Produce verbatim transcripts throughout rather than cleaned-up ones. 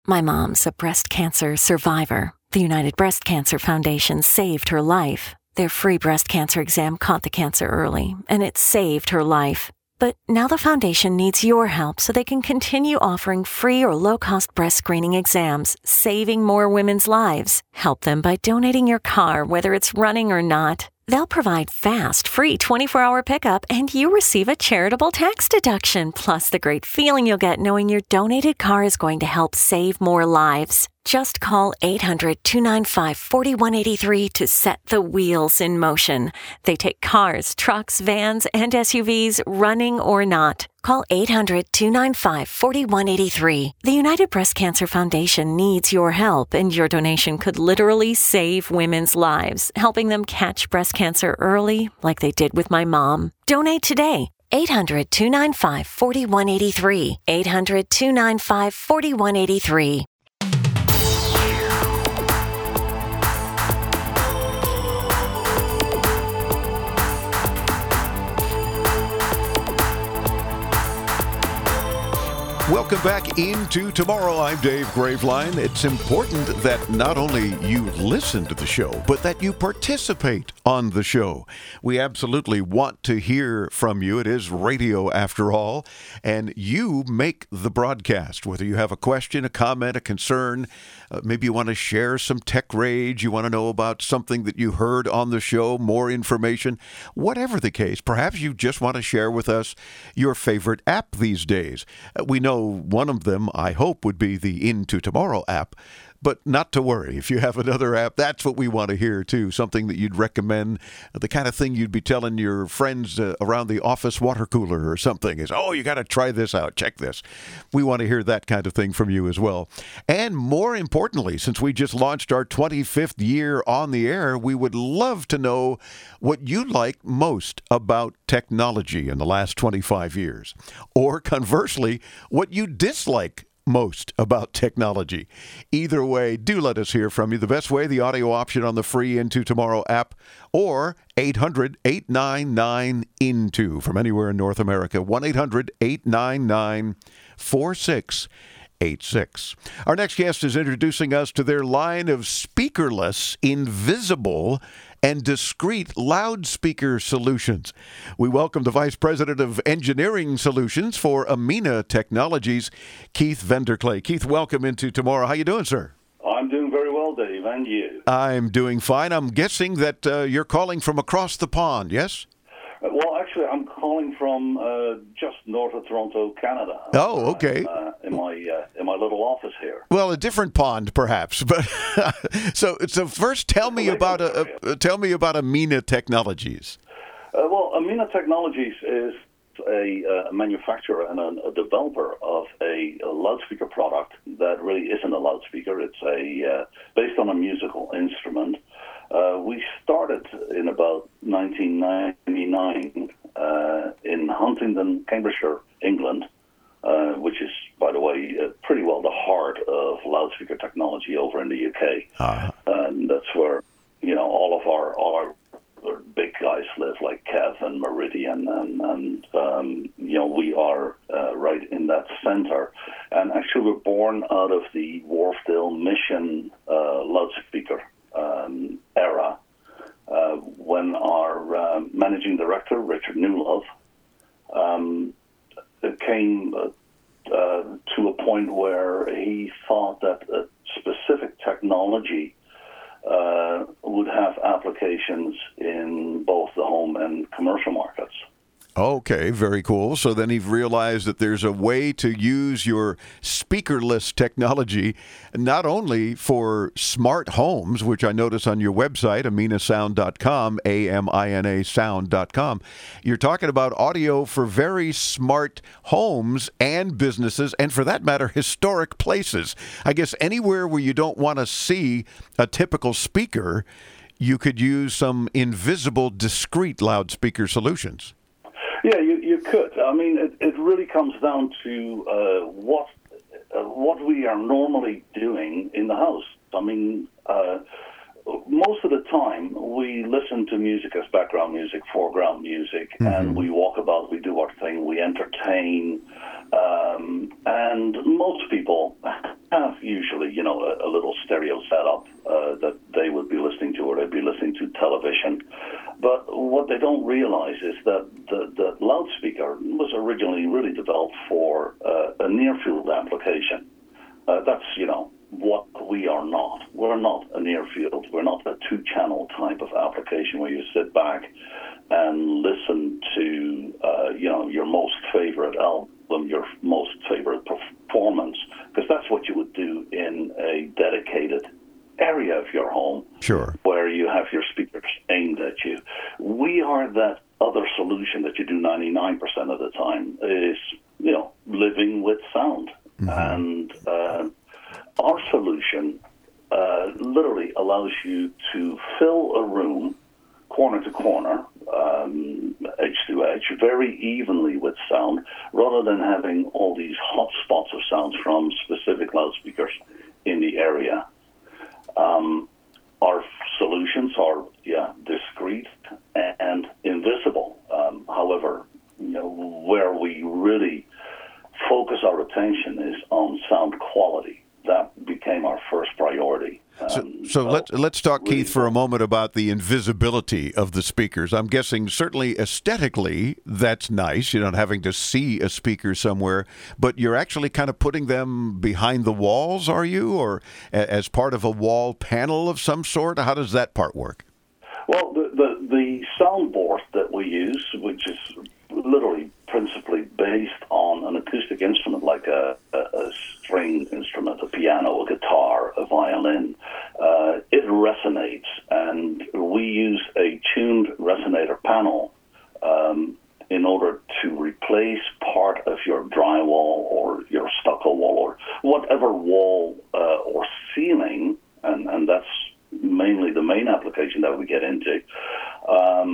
My mom's a breast cancer survivor. The United Breast Cancer Foundation saved her life. Their free breast cancer exam caught the cancer early, and it saved her life. But now the foundation needs your help so they can continue offering free or low-cost breast screening exams, saving more women's lives. Help them by donating your car, whether it's running or not. They'll provide fast, free twenty-four hour pickup, and you receive a charitable tax deduction, plus the great feeling you'll get knowing your donated car is going to help save more lives. Just call eight hundred, two nine five, four one eight three to set the wheels in motion. They take cars, trucks, vans, and S U Vs, running or not. Call eight hundred, two nine five, four one eight three. The United Breast Cancer Foundation needs your help, and your donation could literally save women's lives, helping them catch breast cancer early, like they did with my mom. Donate today. eight hundred, two nine five, four one eight three. eight hundred, two nine five, four one eight three. Welcome back into Tomorrow. I'm Dave Graveline. It's important that not only you listen to the show, but that you participate on the show. We absolutely want to hear from you. It is radio after all, and you make the broadcast. Whether you have a question, a comment, a concern, uh, maybe you want to share some tech rage, you want to know about something that you heard on the show, more information, whatever the case. Perhaps you just want to share with us your favorite app these days. Uh, we know one of them, I hope, would be the Into Tomorrow app. But not to worry. If you have another app, that's what we want to hear, too. Something that you'd recommend, the kind of thing you'd be telling your friends uh, around the office water cooler or something is, oh, you got to try this out. Check this. We want to hear that kind of thing from you as well. And more importantly, since we just launched our twenty-fifth year on the air, we would love to know what you like most about technology in the last twenty-five years. Or conversely, what you dislike most about technology. Either way, do let us hear from you. The best way, the audio option on the free Into Tomorrow app, or eight hundred, eight nine nine, I N T O from anywhere in North America. one eight hundred, eight nine nine, four six eight six. Our next guest is introducing us to their line of speakerless, invisible, and discrete loudspeaker solutions. We welcome the Vice President of Engineering Solutions for Amina Technologies, Keith Vanderklay. Keith, welcome into Tomorrow. How you doing, sir? I'm doing very well, Dave, and you? I'm doing fine. I'm guessing that uh, you're calling from across the pond, yes? Uh, well, actually, I'm calling from uh, just north of Toronto, Canada. Oh, okay. Uh, in my uh, in my little office here. Well, a different pond, perhaps. But so, so first, tell me about a, a, tell me about Amina Technologies. Uh, well, Amina Technologies is a, uh, manufacturer and a, a developer of a, a loudspeaker product that really isn't a loudspeaker. It's a uh, based on a musical instrument. Uh, we started in about nineteen ninety-nine uh, in Huntingdon, Cambridgeshire, England, uh, which is, by the way, uh, pretty well the heart of loudspeaker technology over in the U K. Uh-huh. And that's where, you know, all of our all our, our big guys live, like Kev and Meridian, and, and um, you know, we are uh, right in that center. And actually, we're born out of the Wharfdale Mission uh, loudspeaker Um, era, uh, when our uh, managing director, Richard Newlove, um, came uh, uh, to a point where he thought that a specific technology uh, would have applications in both the home and commercial markets. Okay, very cool. So then he realized that there's a way to use your speakerless technology not only for smart homes, which I notice on your website, amina sound dot com, A M I N A sound dot com. You're talking about audio for very smart homes and businesses, and for that matter, historic places. I guess anywhere where you don't want to see a typical speaker, you could use some invisible, discrete loudspeaker solutions. Yeah, you, you could. I mean, it, it really comes down to uh, what uh, what we are normally doing in the house. I mean, uh, most of the time we listen to music as background music, foreground music, mm-hmm. and we walk about, we do our thing, we entertain, um, and most people have usually, you know, a, a little stereo setup uh, that they would be listening to, or they'd be listening to television. But what they don't realize is that the, the loudspeaker was originally really developed for uh, a near-field application. Uh, that's, you know, what we are not. We're not a near-field. We're not a two-channel type of application where you sit back and listen to, uh, you know, your most favorite album, your most favorite performance, because that's what you would do in a dedicated area of your home. Sure. Where you have your speakers aimed at you. We are that other solution that you do ninety-nine percent of the time is, you know, living with sound. Mm-hmm. And uh, our solution uh, literally allows you to fill a room corner to corner, um, edge to edge, very evenly with sound, rather than having all these hot spots of sounds from specific loudspeakers in the area. Um, our solutions are, yeah, discreet and invisible. Um, however, you know, where we really focus our attention is on sound quality. That became our first priority. Um, so so, so let's let's talk, really, Keith, for a moment about the invisibility of the speakers. I'm guessing certainly aesthetically that's nice, you know, having to see a speaker somewhere, but you're actually kind of putting them behind the walls, are you, or a- as part of a wall panel of some sort? How does that part work? Well, the, the, the soundboard that we use, which is literally principally based on an acoustic instrument like a, a, a string instrument, a piano, a guitar, a violin, uh, it resonates, and we use a tuned resonator panel um, in order to replace part of your drywall or your stucco wall or whatever wall uh, or ceiling, and, and that's mainly the main application that we get into. Um,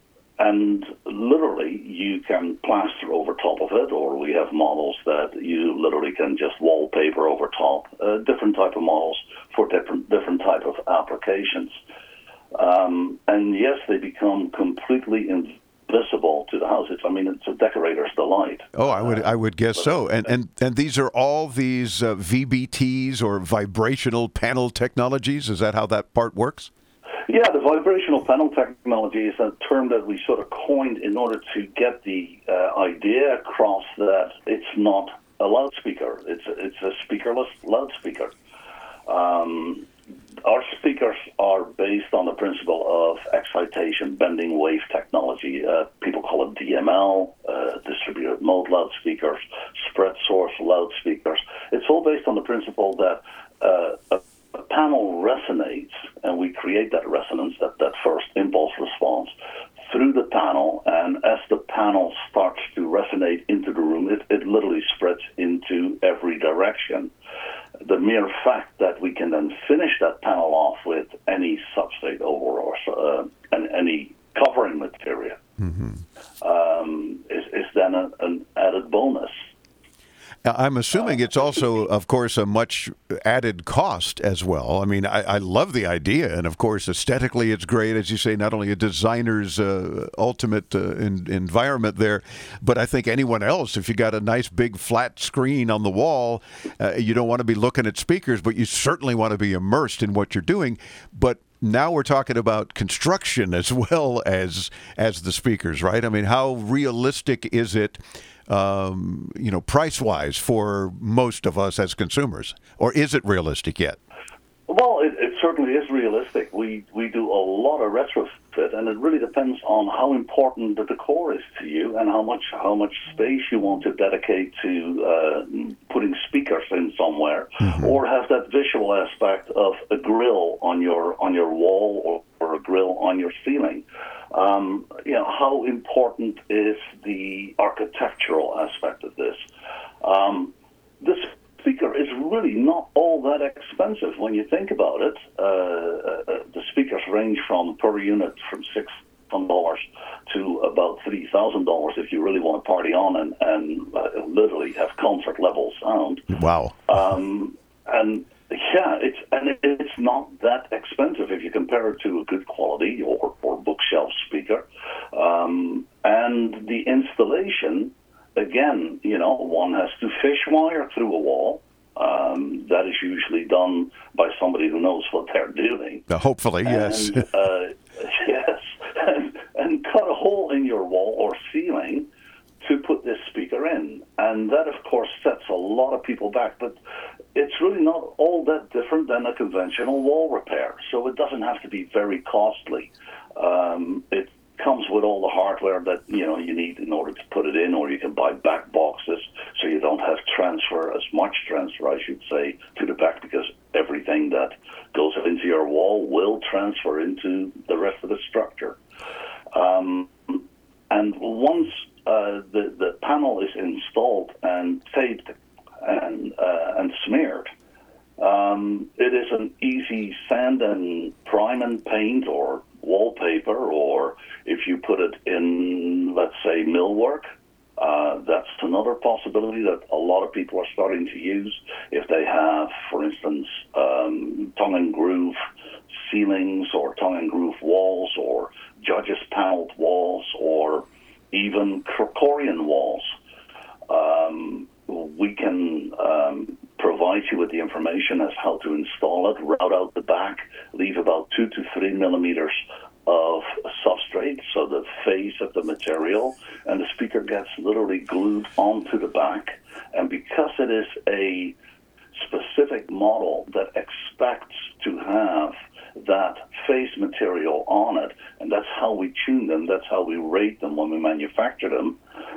And literally, you can plaster over top of it, or we have models that you literally can just wallpaper over top. Uh, different type of models for different different type of applications. Um, and yes, they become completely invisible to the house. It's, I mean, it's a decorator's delight. Oh, I would I would guess so. And and and these are all these uh, V B Ts or vibrational panel technologies. Is that how that part works? Yeah, the vibrational panel technology is a term that we sort of coined in order to get the uh, idea across that it's not a loudspeaker. It's it's a speakerless loudspeaker. Um, our speakers are based on the principle of excitation bending wave technology. Uh, people call it D M L, uh, distributed mode loudspeakers, spread source loudspeakers. It's all based on the principle that uh, a A panel resonates, and we create that resonance, that, that first impulse response, through the panel, and as the panel starts to resonate into the room, it, it literally spreads into every direction. The mere fact that we can then finish that panel off with any substrate over or uh, and any covering material mm-hmm. um, is, is then a, an added bonus. I'm assuming it's also, of course, a much added cost as well. I mean, I, I love the idea, and of course, aesthetically, it's great, as you say, not only a designer's uh, ultimate uh, in, environment there, but I think anyone else, if you got a nice big flat screen on the wall, uh, you don't want to be looking at speakers, but you certainly want to be immersed in what you're doing. But now we're talking about construction as well as as the speakers, right? I mean, how realistic is it? Um, you know, price-wise for most of us as consumers, or is it realistic yet? Well, it, it certainly is realistic. We we do a lot of retrofit, and it really depends on how important the decor is to you and how much how much space you want to dedicate to uh, putting speakers in somewhere, mm-hmm. or have that visual aspect of a grill on your on your wall or, or a grill on your ceiling. Um, you know, how important is the architectural aspect of this? Um, this speaker is really not all that expensive when you think about it. Uh, uh, the speakers range from per unit from six hundred dollars to about three thousand dollars if you really want to party on and, and uh, literally have concert level sound. Wow. Um, and yeah, it's and it, it's not that expensive if you compare it to a good quality or, or bookshelf speaker. Um, and the installation, again, you know, one has to fish wire through a wall. Um, that is usually done by somebody who knows what they're doing. Uh, hopefully, and, yes. uh, yes, and, and cut a hole in your wall or ceiling to put this speaker in. And that, of course, sets a lot of people back. But it's really not all that different than a conventional wall repair. So it doesn't have to be very costly. Um, it comes with all the hardware that you know you need in order to put it in, or you can buy back boxes so you don't have transfer, as much transfer, I should say, to the back, because everything that goes into your wall will transfer into the rest of the structure. Um, and once uh, the, the panel is installed and taped and, uh, and smeared, um, it is an easy sand and prime and paint or wallpaper, or if you put it in, let's say, millwork, uh, that's another possibility that a lot of people are starting to use. If they have, for instance, um, tongue and groove ceilings or tongue and groove walls, or judges paneled walls, or even Krikorian walls, um, we can um, provide you with the information as how to install it, route out the back, leave about two to three millimeters of substrate, so the face of the material, and the speaker gets literally glued onto the back. And because it is a specific model that expects to have that face material on it, and that's how we tune them, that's how we rate them when we manufacture them,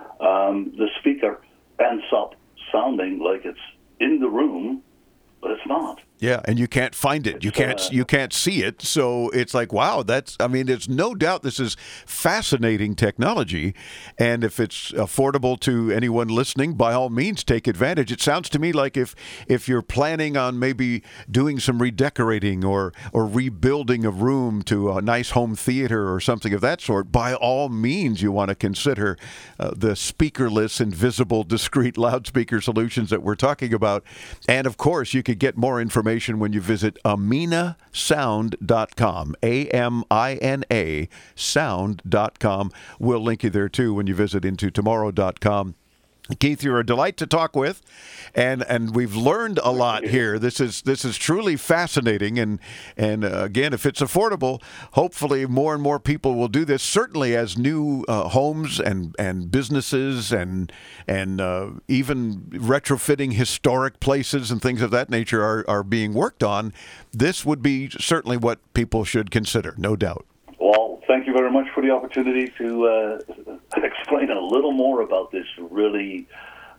um, the speaker ends up sounding like it's in the room, but it's not. Yeah, and you can't find it. It's, you can't uh, you can't see it. So it's like, wow, that's, I mean, there's no doubt this is fascinating technology. And if it's affordable to anyone listening, by all means, take advantage. It sounds to me like if if you're planning on maybe doing some redecorating or, or rebuilding a room to a nice home theater or something of that sort, by all means, you want to consider uh, the speakerless, invisible, discrete loudspeaker solutions that we're talking about. And of course, you could get more information when you visit amina sound dot com, A M I N A sound dot com. We'll link you there, too, when you visit into tomorrow dot com. Keith, you're a delight to talk with, and and we've learned a lot here. This is this is truly fascinating, and and uh, again, if it's affordable, hopefully more and more people will do this. Certainly, as new uh, homes and and businesses and and uh, even retrofitting historic places and things of that nature are are being worked on, this would be certainly what people should consider, no doubt. Well, thank you very much for the opportunity to uh, explain a little more about this really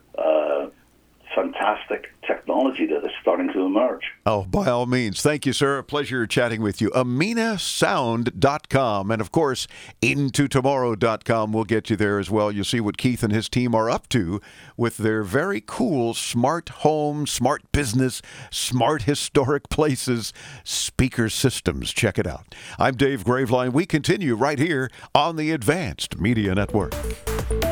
uh, fantastic technology that is starting to emerge. Oh, by all means. Thank you, sir. A pleasure chatting with you. amina sound dot com. And, of course, into tomorrow dot com will get you there as well. You'll see what Keith and his team are up to with their very cool smart home, smart business, smart historic places, speaker systems. Check it out. I'm Dave Graveline. We continue right here on the Advanced Media Network.